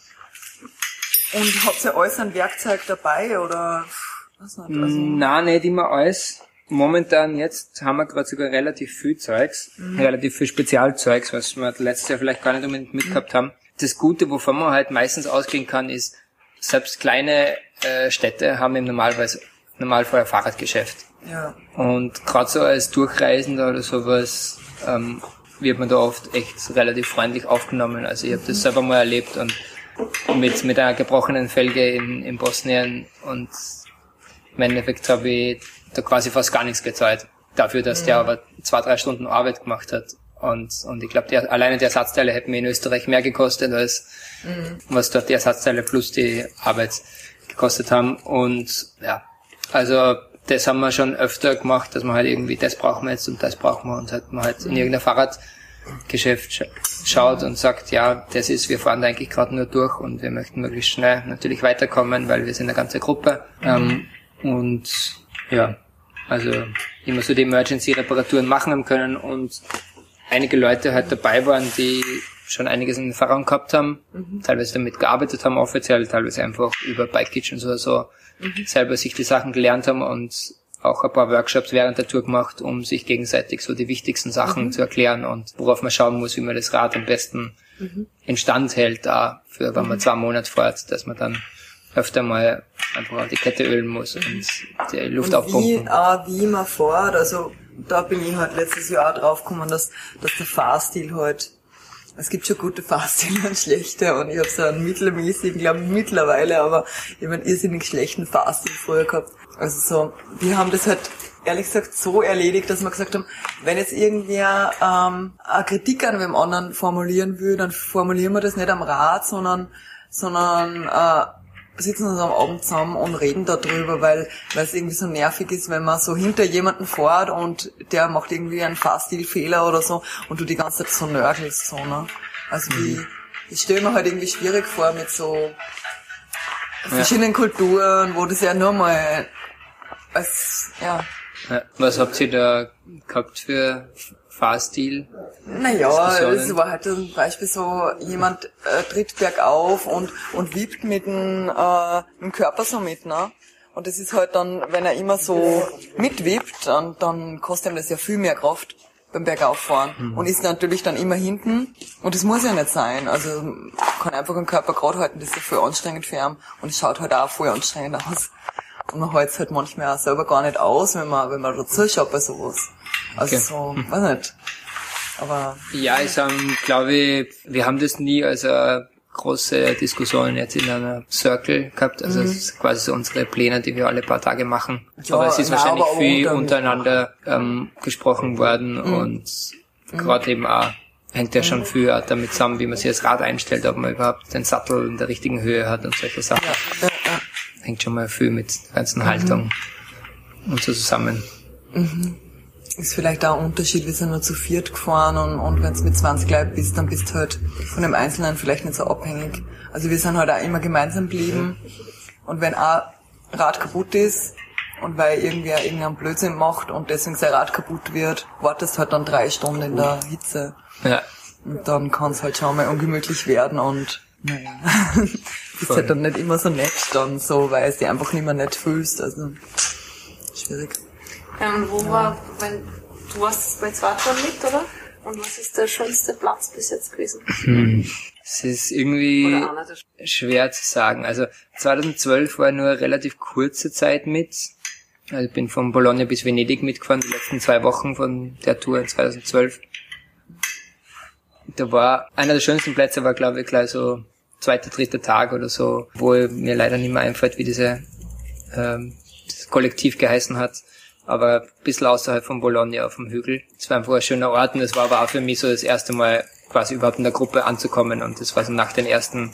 Und habt ihr alles ein Werkzeug dabei, oder? Was nicht? Also Nein, nicht immer alles. Momentan jetzt haben wir gerade sogar relativ viel Zeugs, relativ viel Spezialzeugs, was wir letztes Jahr vielleicht gar nicht unbedingt mitgehabt haben. Das Gute, wovon man halt meistens ausgehen kann, ist, selbst kleine Städte haben im Normalfall ein Fahrradgeschäft. Ja. Und gerade so als Durchreisender oder sowas wird man da oft echt relativ freundlich aufgenommen. Also ich habe das selber mal erlebt und mit einer gebrochenen Felge in Bosnien, und im Endeffekt habe ich da quasi fast gar nichts gezahlt. Dafür, dass der aber 2-3 Stunden Arbeit gemacht hat. Und ich glaube, alleine die Ersatzteile hätten mir in Österreich mehr gekostet, als was dort die Ersatzteile plus die Arbeit gekostet haben. Und ja, also das haben wir schon öfter gemacht, dass man halt irgendwie, das brauchen wir jetzt und das brauchen wir, und halt man halt in irgendein Fahrradgeschäft schaut und sagt, ja, wir fahren da eigentlich gerade nur durch und wir möchten möglichst schnell natürlich weiterkommen, weil wir sind eine ganze Gruppe. Und ja, also immer so die Emergency-Reparaturen machen haben können, und einige Leute halt dabei waren, die schon einiges in Erfahrung gehabt haben, teilweise damit gearbeitet haben offiziell, teilweise einfach über Bike Kitchens oder so selber sich die Sachen gelernt haben und auch ein paar Workshops während der Tour gemacht, um sich gegenseitig so die wichtigsten Sachen zu erklären und worauf man schauen muss, wie man das Rad am besten instand hält, da für wenn man 2 Monate fährt, dass man dann öfter mal einfach die Kette ölen muss und die Luft aufpumpen. Wie man fährt, also da bin ich halt letztes Jahr auch drauf gekommen, dass der Fahrstil halt, es gibt schon gute Fahrstile und schlechte, und ich habe so einen mittelmäßigen, glaube ich, mittlerweile, aber ich habe einen irrsinnig schlechten Fahrstil früher gehabt. Also so, wir haben das halt ehrlich gesagt so erledigt, dass wir gesagt haben, wenn jetzt irgendwer eine Kritik an wem anderen formulieren will, dann formulieren wir das nicht am Rad, sondern sitzen uns am Abend zusammen und reden darüber, weil es irgendwie so nervig ist, wenn man so hinter jemanden fährt und der macht irgendwie einen Fahrstilfehler oder so und du die ganze Zeit so nörgelst, so, ne? Also ich stelle mir halt irgendwie schwierig vor mit so verschiedenen Kulturen, wo das ja nur mal als, ja. Was habt ihr da gehabt für Fahrstil? Naja, es war halt zum Beispiel so, jemand tritt bergauf und wippt mit dem Körper so mit, ne? Und das ist halt dann, wenn er immer so mitwippt, dann kostet ihm das ja viel mehr Kraft beim Bergauffahren. Und ist natürlich dann immer hinten. Und das muss ja nicht sein. Also kann einfach den Körper gerade halten, das ist ja voll anstrengend für ihn. Und es schaut halt auch voll anstrengend aus. Und man hält es halt manchmal auch selber gar nicht aus, wenn man da zuschaut bei sowas. Also so, weiß nicht. Aber ja, glaube ich, wir haben das nie als eine große Diskussion jetzt in einer Circle gehabt. Also es ist quasi so unsere Pläne, die wir alle paar Tage machen. Ja, aber es ist wahrscheinlich viel untereinander gesprochen worden und gerade eben auch hängt ja schon viel damit zusammen, wie man sich das Rad einstellt, ob man überhaupt den Sattel in der richtigen Höhe hat und solche Sachen. Ja. Hängt schon mal viel mit der ganzen Haltung und so zusammen. Ist vielleicht auch ein Unterschied, wir sind nur zu 4 gefahren und wenn du mit 20 Leuten bist, dann bist du halt von dem Einzelnen vielleicht nicht so abhängig. Also wir sind halt auch immer gemeinsam geblieben, und wenn ein Rad kaputt ist und weil irgendwer irgendeinen Blödsinn macht und deswegen sein Rad kaputt wird, wartest halt dann 3 Stunden in der Hitze. Ja. Und dann kann es halt schon mal ungemütlich werden und naja, ist halt dann nicht immer so nett dann so, weil es dich einfach nicht mehr nett fühlst, also schwierig. Wenn du warst bei 2 Touren mit, oder? Und was ist der schönste Platz bis jetzt gewesen? Es ist irgendwie schwer zu sagen. Also 2012 war nur eine relativ kurze Zeit mit. Also ich bin von Bologna bis Venedig mitgefahren, die letzten 2 Wochen von der Tour in 2012. Da war, einer der schönsten Plätze war, glaube ich, gleich so 2., 3. Tag oder so, wo mir leider nicht mehr einfällt, wie das Kollektiv geheißen hat, aber ein bisschen außerhalb von Bologna auf dem Hügel. Es war einfach ein schöner Ort und es war aber auch für mich so das erste Mal quasi überhaupt in der Gruppe anzukommen und das war so nach dem ersten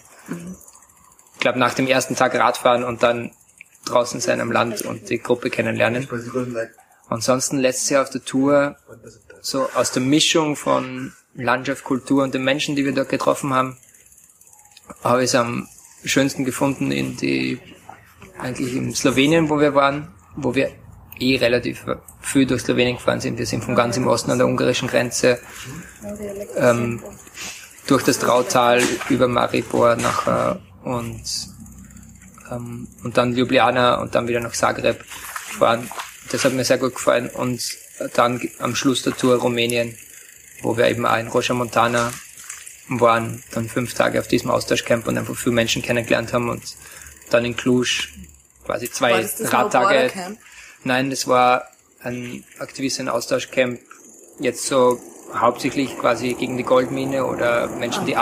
Tag Radfahren und dann draußen sein am Land und die Gruppe kennenlernen. Ansonsten letztes Jahr auf der Tour, so aus der Mischung von Landschaft, Kultur und den Menschen, die wir dort getroffen haben, habe ich es am schönsten gefunden eigentlich in Slowenien, wo wir waren, wo wir relativ viel durch Slowenien gefahren sind. Wir sind von ganz im Osten an der ungarischen Grenze, durch das Trautal über Maribor nachher und dann Ljubljana und dann wieder nach Zagreb gefahren. Das hat mir sehr gut gefallen. Und dann am Schluss der Tour Rumänien, wo wir eben auch in Roșia Montana waren, dann 5 Tage auf diesem Austauschcamp und einfach viele Menschen kennengelernt haben und dann in Cluj quasi 2 Radtage. Nein, das war ein Aktivisten-Austauschcamp, jetzt so hauptsächlich quasi gegen die Goldmine oder Menschen, die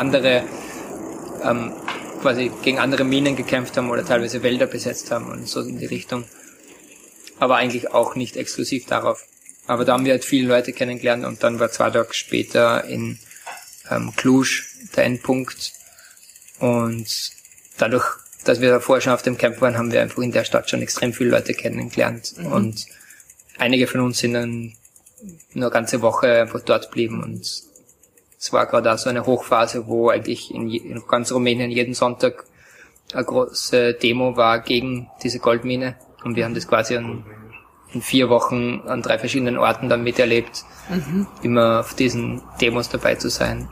quasi gegen andere Minen gekämpft haben oder teilweise Wälder besetzt haben und so in die Richtung. Aber eigentlich auch nicht exklusiv darauf. Aber da haben wir halt viele Leute kennengelernt und dann war 2 Tage später in Cluj der Endpunkt und dadurch, dass wir vorher schon auf dem Camp waren, haben wir einfach in der Stadt schon extrem viele Leute kennengelernt und einige von uns sind dann nur eine ganze Woche einfach dort geblieben und es war gerade auch so eine Hochphase, wo eigentlich in ganz Rumänien jeden Sonntag eine große Demo war gegen diese Goldmine und wir haben das quasi in 4 Wochen an 3 verschiedenen Orten dann miterlebt, immer auf diesen Demos dabei zu sein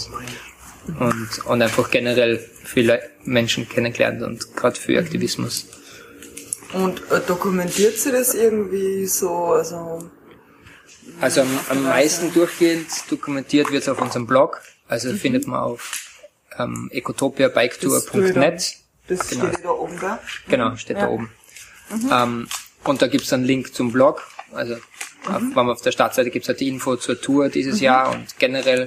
und einfach generell viele Menschen kennengelernt und gerade für Aktivismus. Und dokumentiert sie das irgendwie so, Also am meisten durchgehend dokumentiert wird es auf unserem Blog, also findet man auf ecotopiabiketour.net. Das genau. steht da oben, gell? Genau, steht da oben. Und da gibt's einen Link zum Blog, also wenn man auf der Startseite gibt's halt die Info zur Tour dieses Jahr und generell.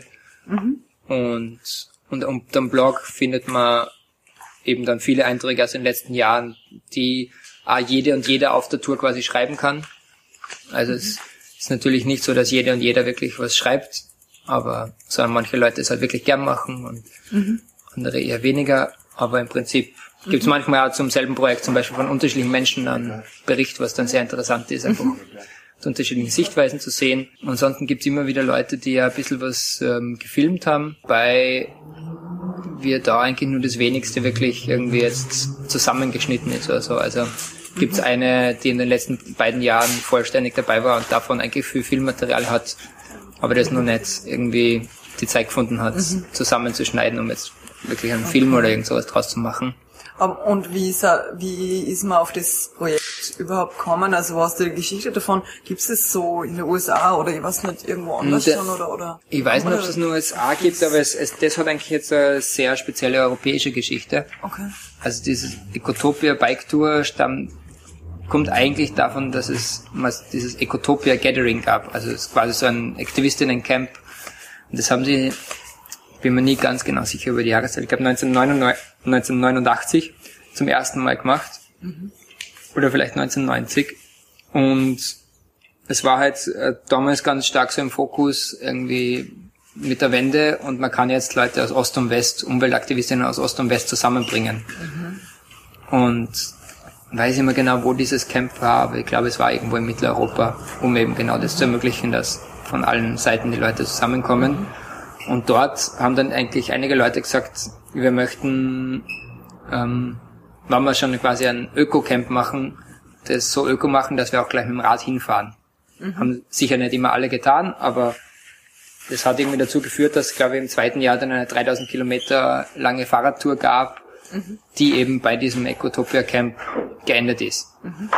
Und unter dem Blog findet man eben dann viele Einträge aus den letzten Jahren, die jede und jeder auf der Tour quasi schreiben kann. Also es ist natürlich nicht so, dass jede und jeder wirklich was schreibt, aber sondern manche Leute es halt wirklich gern machen und andere eher weniger. Aber im Prinzip gibt's manchmal auch zum selben Projekt zum Beispiel von unterschiedlichen Menschen einen Bericht, was dann sehr interessant ist, einfach aus unterschiedlichen Sichtweisen zu sehen. Und ansonsten gibt's immer wieder Leute, die ja ein bisschen was gefilmt haben, weil wir da eigentlich nur das Wenigste wirklich irgendwie jetzt zusammengeschnitten ist oder so. Also gibt's eine, die in den letzten 2 Jahren vollständig dabei war und davon eigentlich viel Filmmaterial hat, aber das noch nicht irgendwie die Zeit gefunden hat, zusammenzuschneiden, um jetzt wirklich einen Film oder irgend sowas draus zu machen. Und wie ist man auf das Projekt überhaupt gekommen? Also was ist die Geschichte davon? Gibt es das so in den USA oder ich weiß nicht, irgendwo anders schon? Oder? Ich weiß nicht, ob es das nur in den USA gibt, aber das hat eigentlich jetzt eine sehr spezielle europäische Geschichte. Okay. Also dieses Ecotopia Bike Tour kommt eigentlich davon, dass es dieses Ecotopia Gathering gab. Also es ist quasi so ein Aktivistenencamp. Und das haben sie, bin mir nie ganz genau sicher über die Jahreszeit, ich glaube 1989 zum ersten Mal gemacht. Oder vielleicht 1990. Und es war halt damals ganz stark so im Fokus irgendwie mit der Wende und man kann jetzt Leute aus Ost und West, Umweltaktivistinnen aus Ost und West zusammenbringen. Und weiß nicht mehr genau, wo dieses Camp war, aber ich glaube, es war irgendwo in Mitteleuropa, um eben genau das zu ermöglichen, dass von allen Seiten die Leute zusammenkommen. Und dort haben dann eigentlich einige Leute gesagt, wir möchten, wenn wir schon quasi ein Öko-Camp machen, das so öko machen, dass wir auch gleich mit dem Rad hinfahren. Haben sicher nicht immer alle getan, aber das hat irgendwie dazu geführt, dass, glaube ich, im 2. Jahr dann eine 3000 Kilometer lange Fahrradtour gab, die eben bei diesem Ecotopia Camp geendet ist.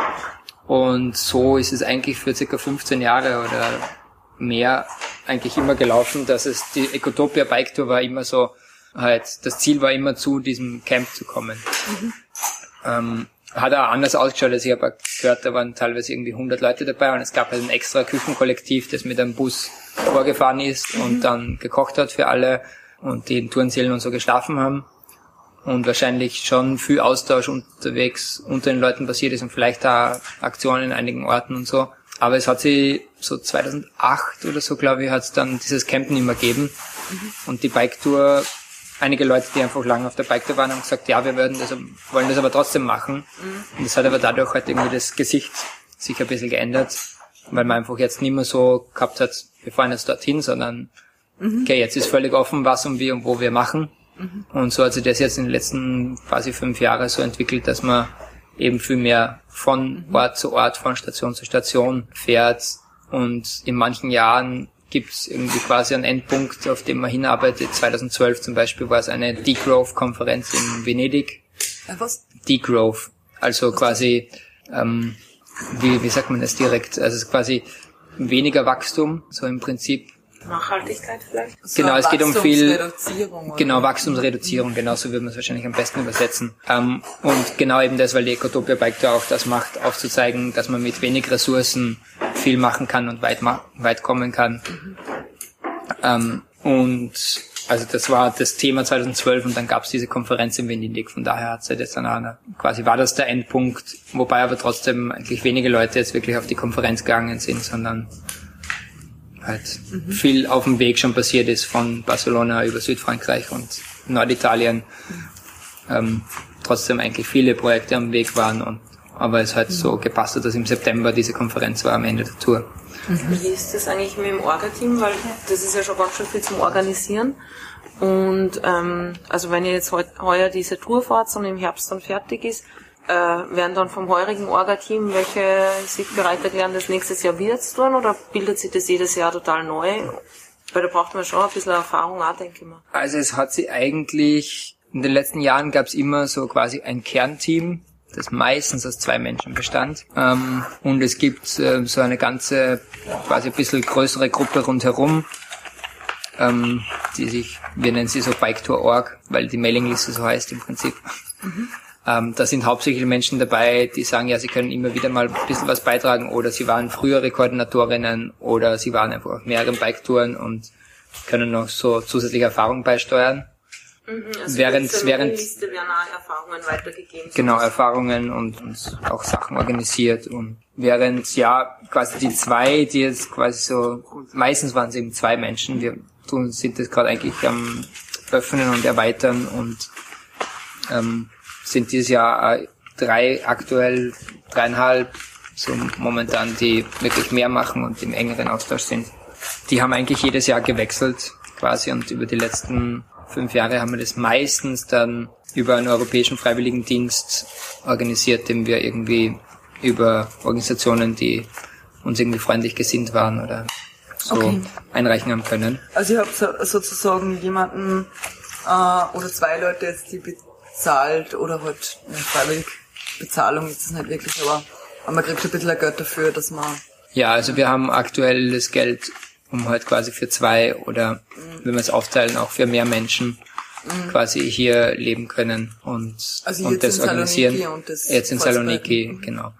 Und so ist es eigentlich für circa 15 Jahre oder mehr eigentlich immer gelaufen, dass es die Ecotopia Bike Tour war immer so, halt, das Ziel war immer zu diesem Camp zu kommen. hat auch anders ausgeschaut, als ich habe gehört, da waren teilweise irgendwie 100 Leute dabei und es gab halt ein extra Küchenkollektiv, das mit einem Bus vorgefahren ist und dann gekocht hat für alle und die in Turnsälen und so geschlafen haben. Und wahrscheinlich schon viel Austausch unterwegs unter den Leuten passiert ist und vielleicht auch Aktionen in einigen Orten und so. Aber es hat sich so 2008 oder so, glaube ich, hat es dann dieses Camp nicht mehr gegeben. Und die Bike-Tour, einige Leute, die einfach lange auf der Bike-Tour waren, haben gesagt, ja, wir wollen das aber trotzdem machen. Und das hat aber dadurch halt irgendwie das Gesicht sich ein bisschen geändert, weil man einfach jetzt nicht mehr so gehabt hat, wir fahren jetzt dorthin, sondern okay, jetzt ist völlig offen, was und wie und wo wir machen. Und so hat sich das jetzt in den letzten quasi 5 Jahren so entwickelt, dass man eben viel mehr von Ort zu Ort, von Station zu Station fährt. Und in manchen Jahren gibt es irgendwie quasi einen Endpunkt, auf dem man hinarbeitet. 2012 zum Beispiel war es eine Degrowth-Konferenz in Venedig. Was? Degrowth, also quasi, wie sagt man das direkt? Also es ist quasi weniger Wachstum, so im Prinzip. Nachhaltigkeit vielleicht? So genau, es geht um viel, Wachstumsreduzierung. Wachstumsreduzierung, genau so würde man es wahrscheinlich am besten übersetzen. Und genau eben das, weil die Ecotopia Bike Tour auch das macht, aufzuzeigen, dass man mit wenig Ressourcen viel machen kann und weit kommen kann. Und also das war das Thema 2012 und dann gab es diese Konferenz in Venedig, von daher hat es jetzt dann quasi war das der Endpunkt, wobei aber trotzdem eigentlich wenige Leute jetzt wirklich auf die Konferenz gegangen sind, sondern halt viel auf dem Weg schon passiert ist, von Barcelona über Südfrankreich und Norditalien. Trotzdem eigentlich viele Projekte am Weg waren, aber es halt so gepasst hat, dass im September diese Konferenz war am Ende der Tour. Wie ist das eigentlich mit dem Orga-Team? Weil das ist ja schon ganz schön viel zum Organisieren. Und also wenn ihr jetzt heuer diese Tour fahrt und im Herbst dann fertig ist, werden dann vom heurigen Orga-Team welche sich bereit erklären, das nächstes Jahr wieder zu tun, oder bildet sich das jedes Jahr total neu? Weil da braucht man schon ein bisschen Erfahrung auch, denke ich mal. Also es hat sie eigentlich, in den letzten Jahren gab es immer so quasi ein Kernteam, das meistens aus 2 Menschen bestand. Und es gibt so eine ganze, quasi ein bisschen größere Gruppe rundherum, die sich, wir nennen sie so Bike-Tour.org, weil die Mailingliste so heißt im Prinzip. Da sind hauptsächlich Menschen dabei, die sagen, ja, sie können immer wieder mal ein bisschen was beitragen oder sie waren frühere Koordinatorinnen oder sie waren einfach auf mehreren Bike-Touren und können noch so zusätzliche Erfahrungen beisteuern. Also während Liste werden auch Erfahrungen weitergegeben. Genau, Erfahrungen und auch Sachen organisiert. Und während, ja, quasi die 2, die jetzt quasi so, meistens waren es eben 2 Menschen, wir sind das gerade eigentlich am Öffnen und Erweitern und sind dieses Jahr 3 aktuell, 3,5, so momentan, die wirklich mehr machen und im engeren Austausch sind. Die haben eigentlich jedes Jahr gewechselt quasi und über die letzten 5 Jahre haben wir das meistens dann über einen europäischen Freiwilligendienst organisiert, den wir irgendwie über Organisationen, die uns irgendwie freundlich gesinnt waren oder so einreichen haben können. Also ihr habt sozusagen jemanden oder 2 Leute jetzt, die bezahlt oder halt eine freiwillige Bezahlung ist es nicht wirklich, aber man kriegt ein bisschen Geld dafür, dass man... Ja, also wir haben aktuell das Geld, um halt quasi für 2 oder wenn wir es aufteilen, auch für mehr Menschen quasi hier leben können und das organisieren. Jetzt in Saloniki, genau.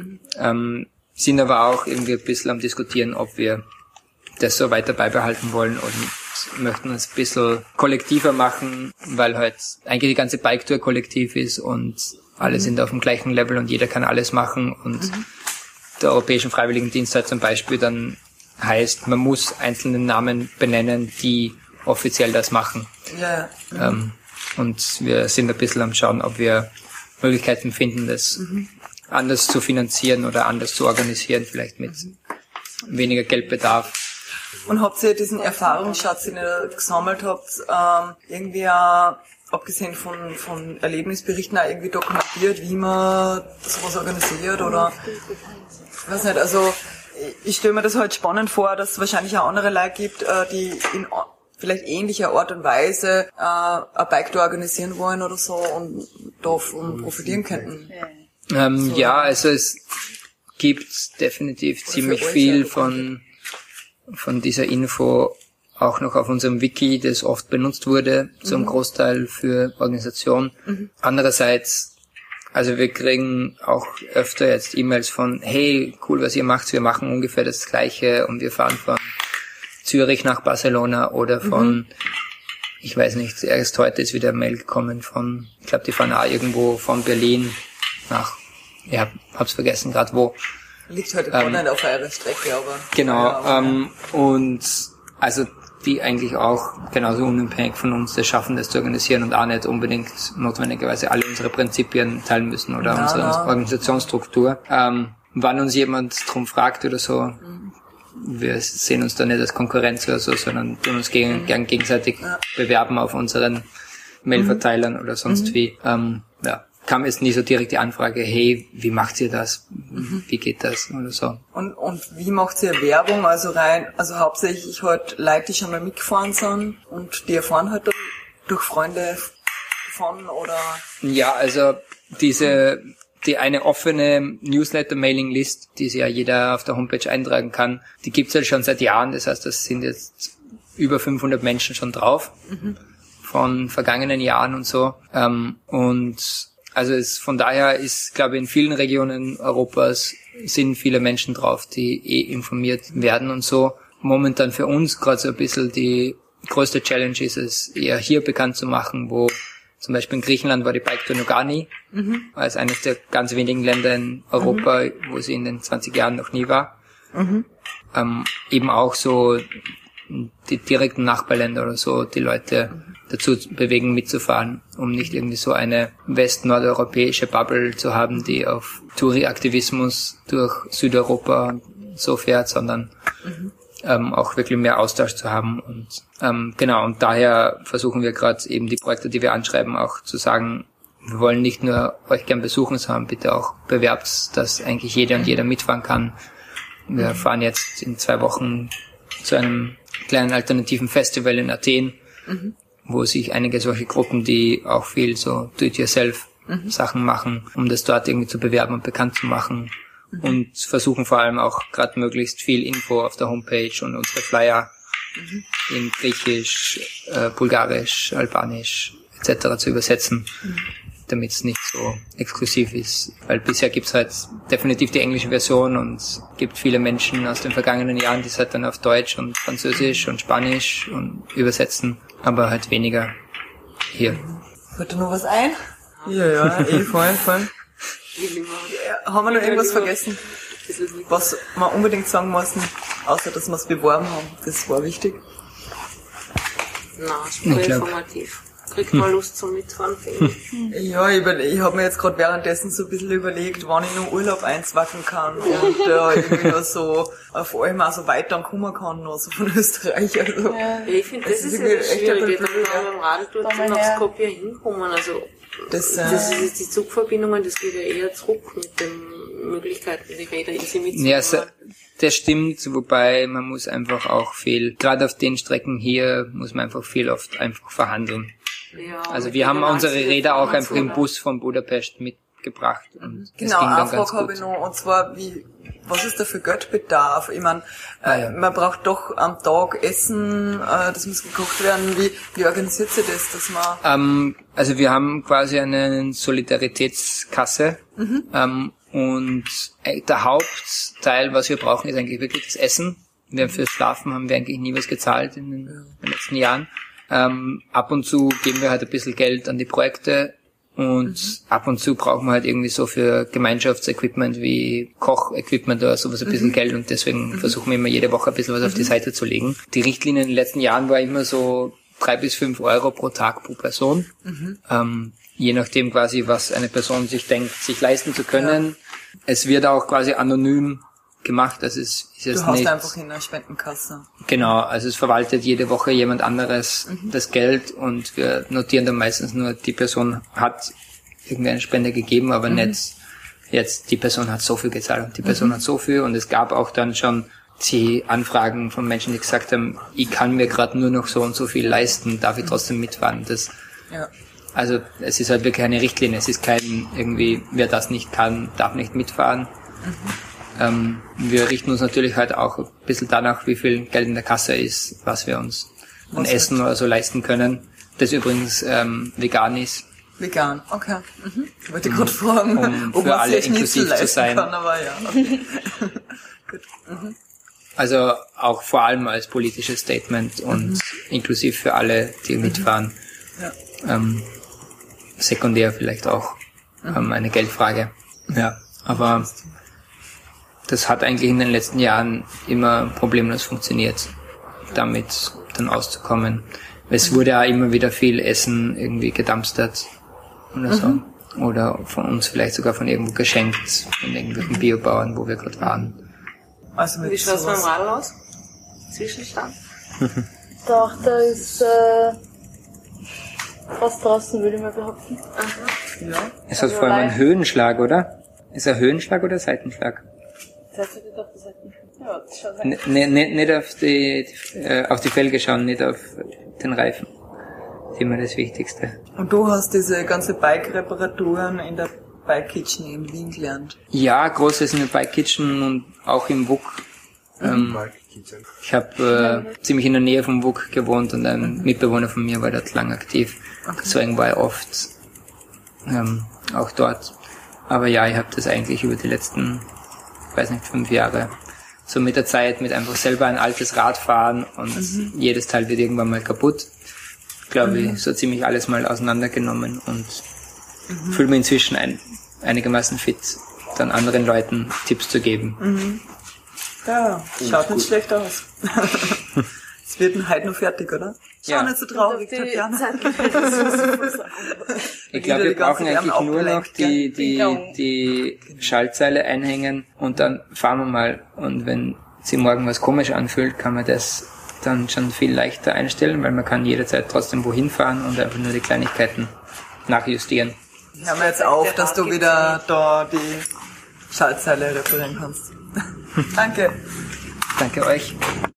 Sind aber auch irgendwie ein bisschen am Diskutieren, ob wir das so weiter beibehalten wollen und möchten es ein bisschen kollektiver machen, weil halt eigentlich die ganze Bike-Tour kollektiv ist und alle sind auf dem gleichen Level und jeder kann alles machen und der Europäischen Freiwilligendienst halt zum Beispiel dann heißt, man muss einzelne Namen benennen, die offiziell das machen. Ja. Und wir sind ein bisschen am Schauen, ob wir Möglichkeiten finden, das anders zu finanzieren oder anders zu organisieren, vielleicht mit weniger Geldbedarf. Und habt ihr diesen Erfahrungsschatz, den ihr gesammelt habt, irgendwie auch, abgesehen von Erlebnisberichten, auch irgendwie dokumentiert, wie man sowas organisiert oder, ich weiß nicht, also ich stelle mir das halt spannend vor, dass es wahrscheinlich auch andere Leute gibt, die in vielleicht ähnlicher Art und Weise eine Bike-Tour organisieren wollen oder so und davon profitieren könnten. Ja, also es gibt definitiv ziemlich viel von dieser Info auch noch auf unserem Wiki, das oft benutzt wurde, zum Großteil für Organisation. Andererseits Also wir kriegen auch öfter jetzt E-Mails von, hey, cool, was ihr macht, wir machen ungefähr das Gleiche und wir fahren von Zürich nach Barcelona oder von, ich weiß nicht, erst heute ist wieder eine Mail gekommen von, ich glaube, die fahren auch irgendwo von Berlin nach, ja, hab's vergessen gerade wo. Liegt heute gar nicht auf eurer Strecke, aber... Genau, und also die eigentlich auch genauso unabhängig von uns das schaffen, das zu organisieren und auch nicht unbedingt notwendigerweise alle unsere Prinzipien teilen müssen oder unsere Organisationsstruktur. Wann uns jemand drum fragt oder so, wir sehen uns da nicht als Konkurrenz oder so, sondern tun uns gern gegenseitig bewerben auf unseren Mailverteilern oder sonst wie. Kam jetzt nie so direkt die Anfrage, hey, wie macht ihr das? Wie geht das? Oder so. Und wie macht ihr Werbung? Also hauptsächlich halt Leute, die schon mal mitgefahren sind und die erfahren halt durch Freunde von oder? Ja, also die eine offene Newsletter-Mailing-List, die sich ja jeder auf der Homepage eintragen kann, die gibt's halt schon seit Jahren. Das heißt, das sind jetzt über 500 Menschen schon drauf von vergangenen Jahren und so. Und also von daher ist, glaube ich, in vielen Regionen Europas sind viele Menschen drauf, die informiert werden und so. Momentan für uns gerade so ein bisschen die größte Challenge ist es, eher hier bekannt zu machen, wo zum Beispiel in Griechenland war die Bike Tour noch gar nie, als eines der ganz wenigen Länder in Europa, wo sie in den 20 Jahren noch nie war. Eben auch so die direkten Nachbarländer oder so, die Leute dazu bewegen, mitzufahren, um nicht irgendwie so eine west-nordeuropäische Bubble zu haben, die auf Touri-Aktivismus durch Südeuropa so fährt, sondern auch wirklich mehr Austausch zu haben. Und genau, und daher versuchen wir gerade eben die Projekte, die wir anschreiben, auch zu sagen, wir wollen nicht nur euch gern besuchen, sondern bitte auch bewerbt, dass eigentlich jeder und jeder mitfahren kann. Wir fahren jetzt in 2 Wochen zu einem kleinen alternativen Festival in Athen, wo sich einige solche Gruppen, die auch viel so Do-it-yourself-Sachen machen, um das dort irgendwie zu bewerben und bekannt zu machen. Und versuchen vor allem auch gerade möglichst viel Info auf der Homepage und unsere Flyer in Griechisch, Bulgarisch, Albanisch etc. zu übersetzen, damit es nicht so exklusiv ist. Weil bisher gibt's halt definitiv die englische Version und es gibt viele Menschen aus den vergangenen Jahren, die es halt dann auf Deutsch und Französisch und Spanisch und übersetzen, aber halt weniger hier. Fällt dir noch was ein? Ja, voll. Haben wir noch irgendwas vergessen, was wir unbedingt sagen müssen, außer dass wir es beworben haben? Das war wichtig. Na, super informativ. Kriegt man Lust zum Mitfahren, finde ich. Ja, ich habe mir jetzt gerade währenddessen so ein bisschen überlegt, wann ich noch Urlaub einzwacken kann und irgendwie noch so auf allem auch so weit dann kommen kann, noch so von Österreich. Also, ja, ich finde, das ist ja das Schwierige, da kann man am Radl dort nach Skopje hinkommen. Also das ist die Zugverbindungen, das geht ja eher zurück mit den Möglichkeiten, die Räder easy mitzunehmen. Ja, das stimmt, wobei man muss einfach auch gerade auf den Strecken hier, muss man einfach viel oft einfach verhandeln. Ja, also wir haben unsere Räder auch einfach im Bus von Budapest mitgebracht. Und genau, eine Frage habe ich noch, und zwar, was ist da für Geldbedarf? Ich meine, man braucht doch am Tag Essen, das muss gekocht werden. Wie organisiert sich das, dass man... Also wir haben quasi eine Solidaritätskasse, und der Hauptteil, was wir brauchen, ist eigentlich wirklich das Essen. Fürs Schlafen haben wir eigentlich nie was gezahlt in den letzten Jahren. Ab und zu geben wir halt ein bisschen Geld an die Projekte und ab und zu brauchen wir halt irgendwie so für Gemeinschaftsequipment wie Kochequipment oder sowas ein bisschen Geld und deswegen versuchen wir immer jede Woche ein bisschen was auf die Seite zu legen. Die Richtlinie in den letzten Jahren war immer so 3 bis 5 Euro pro Tag pro Person. Je nachdem quasi, was eine Person sich denkt, sich leisten zu können. Ja. Es wird auch quasi anonym gemacht, das ist jetzt du hast nicht... einfach in der Spendenkasse. Genau, also es verwaltet jede Woche jemand anderes das Geld und wir notieren dann meistens nur, die Person hat irgendeine Spende gegeben, aber nicht jetzt, die Person hat so viel gezahlt und die Person hat so viel und es gab auch dann schon die Anfragen von Menschen, die gesagt haben, ich kann mir gerade nur noch so und so viel leisten, darf ich trotzdem mitfahren. Also es ist halt wirklich eine Richtlinie, es ist kein irgendwie, wer das nicht kann, darf nicht mitfahren. Wir richten uns natürlich halt auch ein bisschen danach, wie viel Geld in der Kasse ist, was wir uns an Essen oder so leisten können. Das übrigens vegan ist. Vegan, okay. Ich wollte gerade fragen, ob für man alle sich Schnitzel inklusiv zu leisten sein. kann, aber ja. Okay. Gut. Also auch vor allem als politisches Statement und inklusiv für alle, die mitfahren. Ja. Sekundär vielleicht auch eine Geldfrage. Ja, aber das hat eigentlich in den letzten Jahren immer problemlos funktioniert, damit dann auszukommen. Es wurde ja immer wieder viel Essen irgendwie gedumpstert oder so. Oder von uns vielleicht sogar von irgendwo geschenkt, von irgendwelchen Biobauern, wo wir gerade waren. Also mit Wie schaut es beim sowas. Radl aus? Zwischenstand? Doch, da ist fast draußen, würde ich mal behaupten. Ja. Es hat vor allem einen Höhenschlag, oder? Ist er Höhenschlag oder Seitenschlag? Das heißt, auf der Seite. Ja, das schaut Nicht auf die Felge schauen, nicht auf den Reifen. Das ist immer das Wichtigste. Und du hast diese ganze Bike-Reparaturen in der Bike Kitchen in Wien gelernt. Ja, Großes in der Bike Kitchen und auch im WUK. Ich habe ziemlich in der Nähe vom WUK gewohnt und ein Mitbewohner von mir war dort lang aktiv. Deswegen war ich oft auch dort. Aber ja, ich habe das eigentlich über die letzten, 5 Jahre so mit der Zeit, mit einfach selber ein altes Rad fahren und jedes Teil wird irgendwann mal kaputt. Glaube ich, so ziemlich alles mal auseinandergenommen und fühle mich inzwischen einigermaßen fit, dann anderen Leuten Tipps zu geben. Ja, schaut nicht schlecht aus. Es wird heute noch fertig, oder? Schau Ja. nicht so traurig, Tatjana. Ich glaube, wir die ganze brauchen eigentlich Wärme nur noch abgelenkt, gell? die Schaltzeile einhängen und dann fahren wir mal. Und wenn sie morgen was komisch anfühlt, kann man das dann schon viel leichter einstellen, weil man kann jederzeit trotzdem wohin fahren und einfach nur die Kleinigkeiten nachjustieren. Hören wir jetzt auf, dass du wieder da die Schaltzeile reparieren kannst. Danke. Danke euch.